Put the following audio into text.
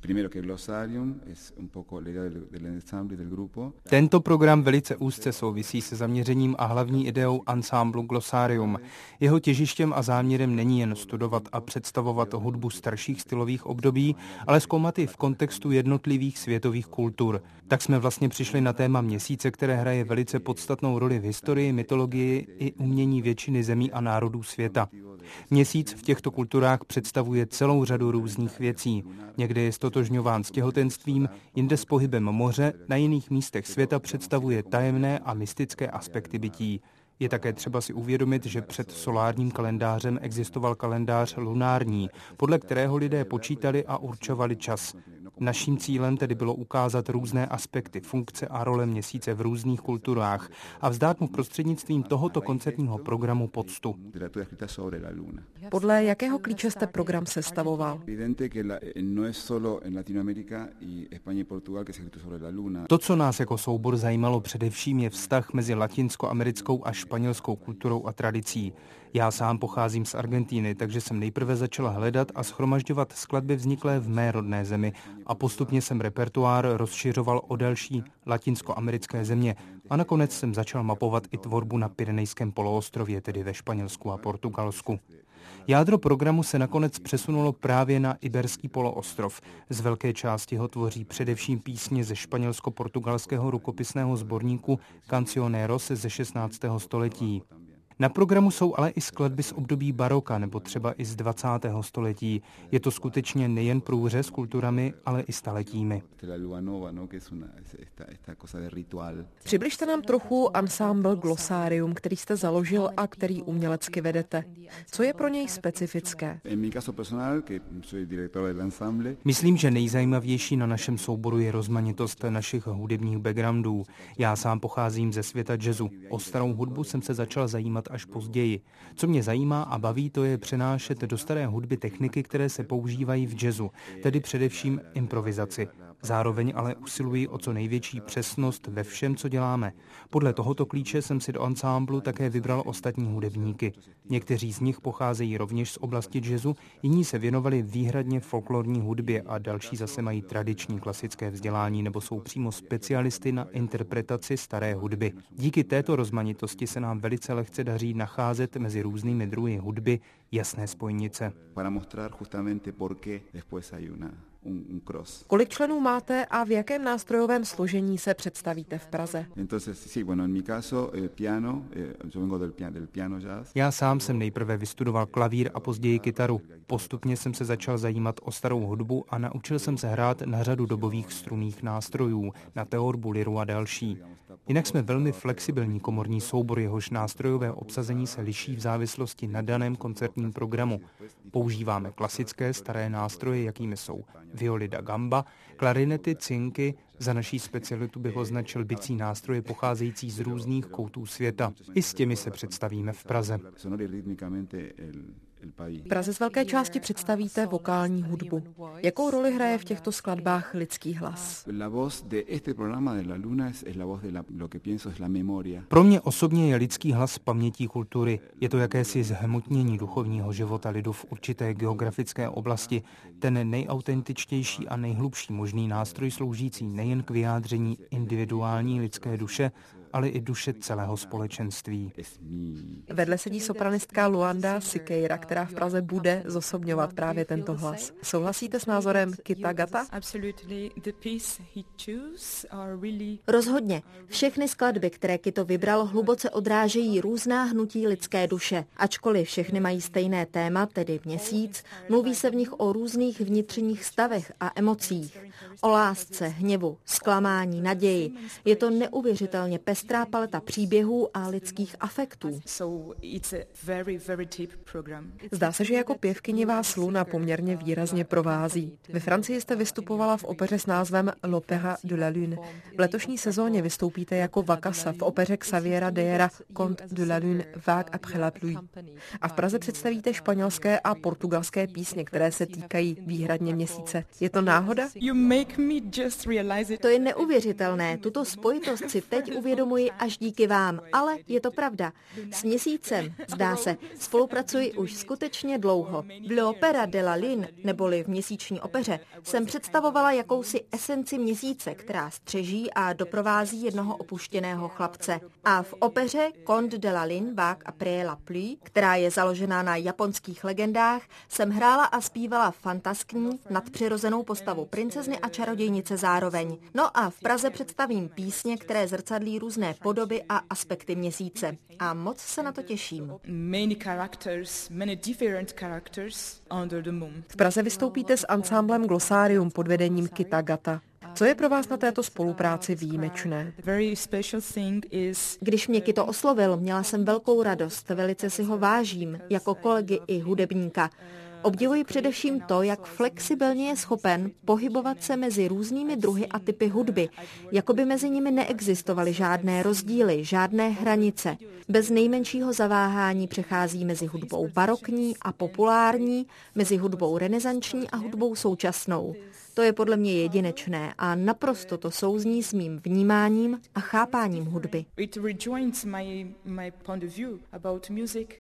Tento program velice úzce souvisí se zaměřením a hlavní ideou ansámblu Glossarium. Jeho těžištěm a záměrem není jen studovat a představovat hudbu starších stylových období, ale zkoumat i v kontextu jednotlivých světových kultur. Tak jsme vlastně přišli na téma měsíce, které hraje velice podstatnou roli v historii, mytologii i umění většiny zemí a národů světa. Měsíc v těchto kulturách představuje celou řadu různých věcí. Někde je stotožňován s těhotenstvím, jinde s pohybem moře, na jiných místech světa představuje tajemné a mystické aspekty bytí. Je také třeba si uvědomit, že před solárním kalendářem existoval kalendář lunární, podle kterého lidé počítali a určovali čas. Naším cílem tedy bylo ukázat různé aspekty, funkce a role měsíce v různých kulturách a vzdát mu prostřednictvím tohoto koncertního programu poctu. Podle jakého klíče jste program sestavoval? To, co nás jako soubor zajímalo především, je vztah mezi latinskoamerickou a španělskou kulturou a tradicí. Já sám pocházím z Argentíny, takže jsem nejprve začala hledat a shromažďovat skladby vzniklé v mé rodné zemi a postupně jsem repertoár rozšiřoval o další latinskoamerické země a nakonec jsem začal mapovat i tvorbu na Pyrenejském poloostrově, tedy ve Španělsku a Portugalsku. Jádro programu se nakonec přesunulo právě na Iberský poloostrov. Z velké části ho tvoří především písně ze španělsko-portugalského rukopisného sborníku Cancioneros ze 16. století. Na programu jsou ale i skladby z období baroka nebo třeba i z 20. století. Je to skutečně nejen průřez kulturami, ale i staletími. Přibližte nám trochu ansámbl Glossarium, který jste založil a který umělecky vedete. Co je pro něj specifické? Myslím, že nejzajímavější na našem souboru je rozmanitost našich hudebních backgroundů. Já sám pocházím ze světa jazzu. O starou hudbu jsem se začal zajímat až později. Co mě zajímá a baví, to je přenášet do staré hudby techniky, které se používají v jazzu, tedy především improvizaci. Zároveň ale usiluji o co největší přesnost ve všem, co děláme. Podle tohoto klíče jsem si do ansámblu také vybral ostatní hudebníky. Někteří z nich pocházejí rovněž z oblasti jazzu, jiní se věnovali výhradně folklorní hudbě a další zase mají tradiční klasické vzdělání nebo jsou přímo specialisty na interpretaci staré hudby. Díky této rozmanitosti se nám velice lehce daří nacházet mezi různými druhy hudby jasné spojnice. Kolik členů máte a v jakém nástrojovém složení se představíte v Praze? Já sám jsem nejprve vystudoval klavír a později kytaru. Postupně jsem se začal zajímat o starou hudbu a naučil jsem se hrát na řadu dobových strunných nástrojů, na teorbu, liru a další. Jinak jsme velmi flexibilní komorní soubor, jehož nástrojové obsazení se liší v závislosti na daném koncertním programu. Používáme klasické staré nástroje, jakými jsou violy da gamba, klarinety, cinky, za naší specialitu bych označil bicí nástroje pocházející z různých koutů světa. I s těmi se představíme v Praze. V Praze z velké části představíte vokální hudbu. Jakou roli hraje v těchto skladbách lidský hlas? Pro mě osobně je lidský hlas pamětí kultury. Je to jakési zhmotnění duchovního života lidu v určité geografické oblasti, ten nejautentičtější a nejhlubší možný nástroj sloužící nejen k vyjádření individuální lidské duše, ale i duše celého společenství. Vedle sedí sopranistka Luanda Siqueira, která v Praze bude zosobňovat právě tento hlas. Souhlasíte s názorem Kita Gata? Rozhodně. Všechny skladby, které Kito vybral, hluboce odrážejí různá hnutí lidské duše. Ačkoliv všechny mají stejné téma, tedy měsíc, mluví se v nich o různých vnitřních stavech a emocích. O lásce, hněvu, zklamání, naději. Je to neuvěřitelně pestrá paleta příběhů a lidských afektů. Zdá se, že jako pěvkyni vás Luna poměrně výrazně provází. Ve Francii jste vystupovala v opeře s názvem L'Opéra de la Lune. V letošní sezóně vystoupíte jako Vakasa v opeře Xaviera Deyera Conte de la Lune Vague après la pluie. A v Praze představíte španělské a portugalské písně, které se týkají výhradně měsíce. Je to náhoda? To je neuvěřitelné. Tuto spojitost si teď uvědomuji uvědomuji až díky vám, ale je to pravda. S Měsícem, zdá se, spolupracuji už skutečně dlouho. V l'Opéra de la Lune, neboli v Měsíční opeře, jsem představovala jakousi esenci Měsíce, která střeží a doprovází jednoho opuštěného chlapce. A v opeře Conte de la Lune Vague après la pluie, která je založená na japonských legendách, jsem hrála a zpívala fantaskní, nadpřirozenou postavu princezny a čarodějnice zároveň. No a v Praze představím písně, které zrcadlí různé podoby a aspekty Měsíce. A moc se na to těším. V Praze vystoupíte s ansámblem Glossarium pod vedením Kita Gata. Co je pro vás na této spolupráci výjimečné? Když mě Kito oslovil, měla jsem velkou radost, velice si ho vážím, jako kolegy i hudebníka. Obdivuji především to, jak flexibilně je schopen pohybovat se mezi různými druhy a typy hudby, jako by mezi nimi neexistovaly žádné rozdíly, žádné hranice. Bez nejmenšího zaváhání přechází mezi hudbou barokní a populární, mezi hudbou renesanční a hudbou současnou. To je podle mě jedinečné a naprosto to souzní s mým vnímáním a chápáním hudby.